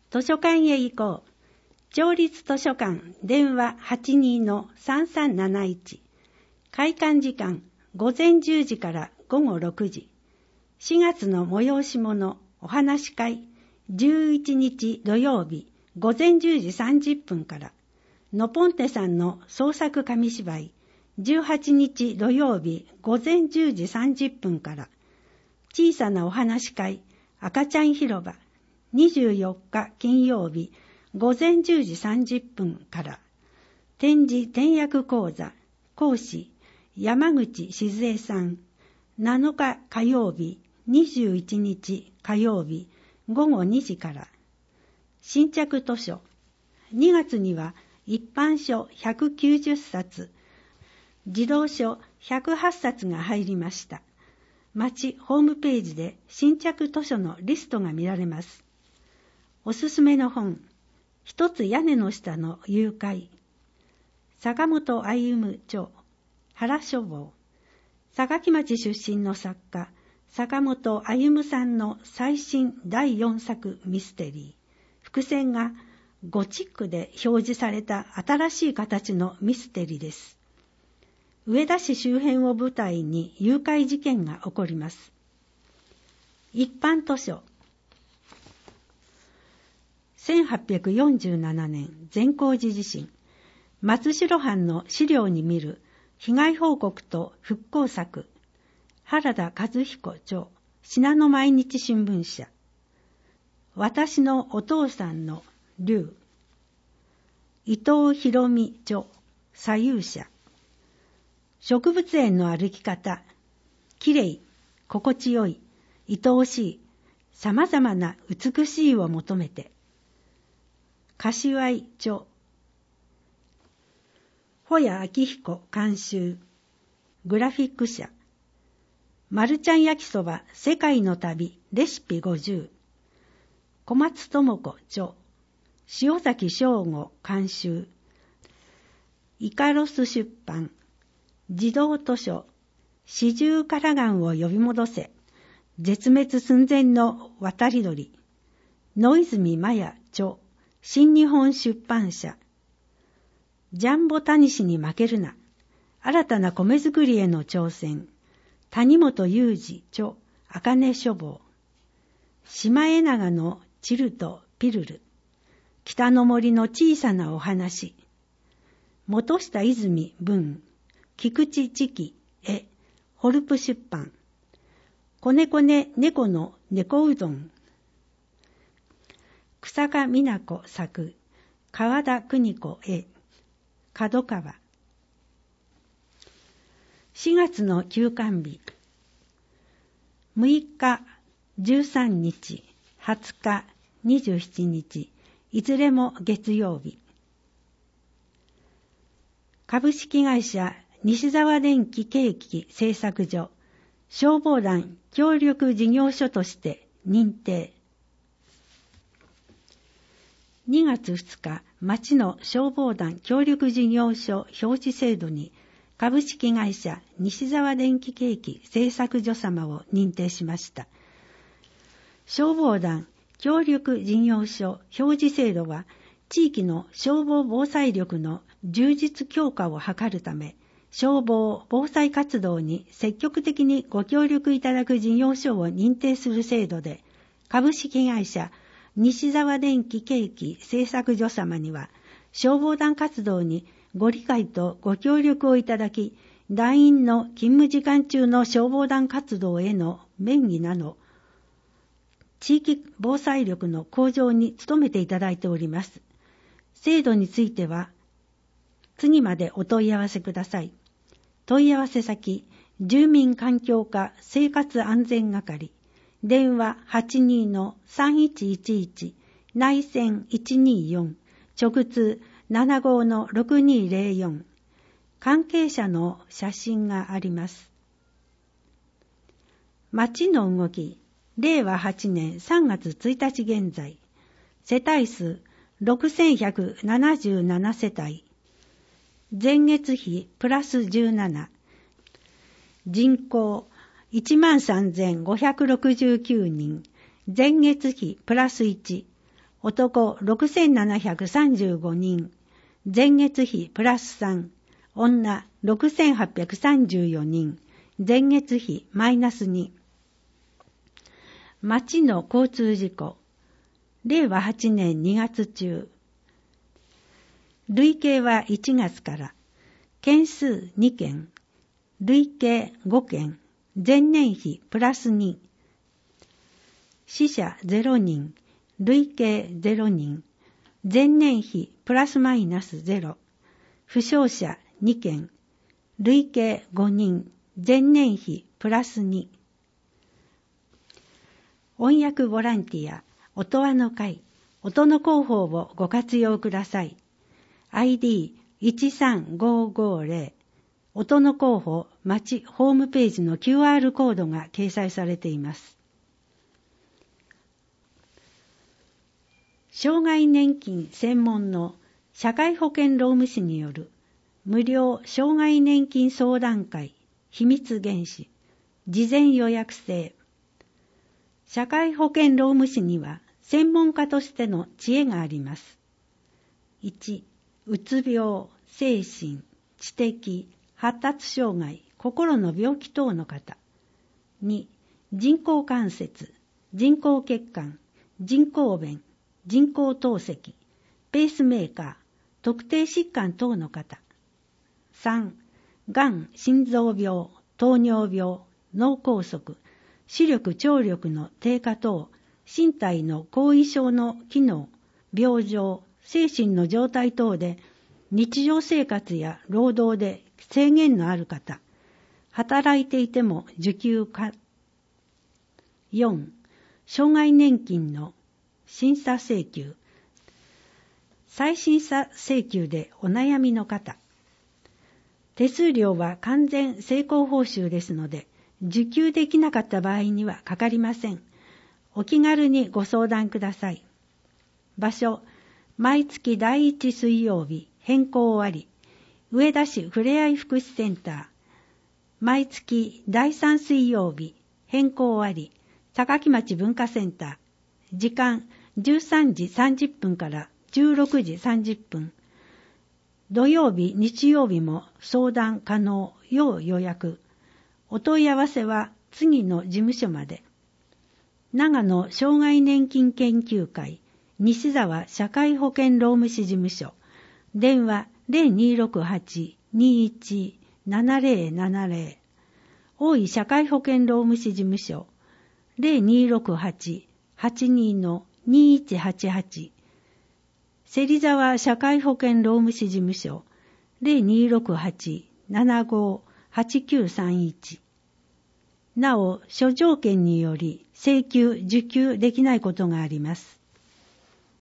図書館へ行こう。町立図書館電話 82-3371。開館時間午前10時から午後6時。4月の催し物お話会11日土曜日午前10時30分から。ノポンテさんの創作紙芝居18日土曜日午前10時30分から。小さなお話会赤ちゃん広場24日金曜日午前10時30分から。展示点訳講座講師山口静江さん7日火曜日21日火曜日午後2時から。新着図書2月には一般書190冊、児童書108冊が入りました。町ホームページで新着図書のリストが見られます。おすすめの本、一つ屋根の下の誘拐、坂本歩著、原書房、坂城町出身の作家、坂本歩さんの最新第4作ミステリー。伏線がゴチックで表示された新しい形のミステリーです。上田市周辺を舞台に誘拐事件が起こります。一般図書1847年善光寺地震、松代藩の資料に見る被害報告と復興策、原田和彦著、信濃毎日新聞社。私のお父さんの龍、伊藤博美著、左右者。植物園の歩き方、きれい、心地よい、愛おしい、さまざまな美しいを求めて。柏井著、保谷明彦監修、グラフィック社。マルちゃん焼きそば世界の旅レシピ50。小松智子著、塩崎翔吾監修。イカロス出版、児童図書、四十からがんを呼び戻せ、絶滅寸前の渡り鳥。野泉麻也著、新日本出版社。ジャンボタニシに負けるな、新たな米作りへの挑戦。谷本裕二著、茜書房。シマエナガのチルとピルル。北の森の小さなお話。本下泉文、菊池知紀絵、ホルプ出版。子猫ね猫の猫うどん。草加美奈子作、川田邦子絵、角川。4月の休館日。6日、13日、20日、27日、いずれも月曜日。株式会社西沢電機計器製作所、消防団協力事業所として認定。2月2日、町の消防団協力事業所表示制度に株式会社西沢電機計器製作所様を認定しました。消防団協力事業所表示制度は、地域の消防防災力の充実強化を図るため、消防防災活動に積極的にご協力いただく事業所を認定する制度で、株式会社西沢電機計器製作所様には、消防団活動にご理解とご協力をいただき、団員の勤務時間中の消防団活動への便宜など、地域防災力の向上に努めていただいております。制度については、次までお問い合わせください。問い合わせ先、住民環境課生活安全係、電話 82-3111、内線124、直通75-6204。関係者の写真があります。町の動き、令和8年3月1日現在、世帯数6177世帯、前月比プラス17、人口13,569人、前月比プラス1、 男6735人、前月比プラス3、女6834人、前月比マイナス2。町の交通事故、令和8年2月中。累計は1月から、件数2件、累計5件、前年比プラス2。死者0人、累計0人、前年比プラスマイナス0。負傷者2件、累計5人、前年比プラス2。音訳ボランティア、音羽の会、音の広報をご活用ください。ID13550、音の広報、町ホームページの QR コードが掲載されています。障害年金専門の社会保険労務士による無料障害年金相談会秘密原資、事前予約制。社会保険労務士には専門家としての知恵があります。1、うつ病、精神、知的、発達障害、心の病気等の方。2、人工関節、人工血管、人工弁、人工透析、ペースメーカー、特定疾患等の方。3、がん、心臓病、糖尿病、脳梗塞、視力・聴力の低下等、身体の後遺症の機能、病状、精神の状態等で、日常生活や労働で制限のある方、働いていても受給可。4、障害年金の審査請求、再審査請求でお悩みの方。手数料は完全成功報酬ですので、受給できなかった場合にはかかりません。お気軽にご相談ください。場所、毎月第1水曜日、変更あり、上田市ふれあい福祉センター。毎月第3水曜日、変更あり、高木町文化センター。時間、13時30分から16時30分。土曜日、日曜日も相談可能、要予約。お問い合わせは次の事務所まで。長野障害年金研究会、西沢社会保険労務士事務所。電話 0268-217070。大井社会保険労務士事務所。0268-82-2188。芹沢社会保険労務士事務所。0268-75-8931。なお、諸条件により請求・受給できないことがあります。